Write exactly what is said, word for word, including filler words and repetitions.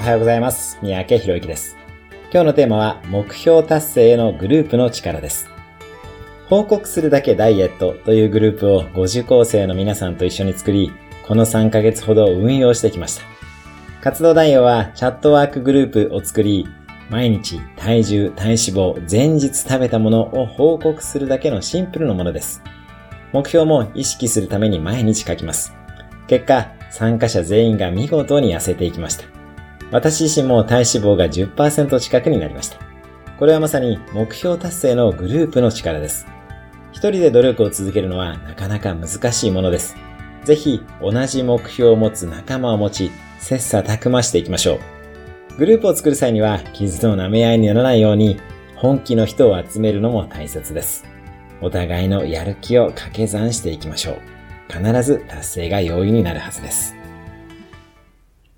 はようございます。三宅宏之です。今日のテーマは目標達成へのグループの力です。報告するだけダイエットというグループをご受講生の皆さんと一緒に作り、このさんかげつほど運用してきました。活動内容はチャットワークグループを作り、毎日体重、体脂肪、前日食べたものを報告するだけのシンプルなものです。目標も意識するために毎日書きます。結果、参加者全員が見事に痩せていきました。私自身も体脂肪が じゅっパーセント 近くになりました。これはまさに目標達成のグループの力です。一人で努力を続けるのはなかなか難しいものです。ぜひ同じ目標を持つ仲間を持ち、切磋琢磨していきましょう。グループを作る際には傷の舐め合いにならないように本気の人を集めるのも大切です。お互いのやる気を掛け算していきましょう。必ず達成が容易になるはずです。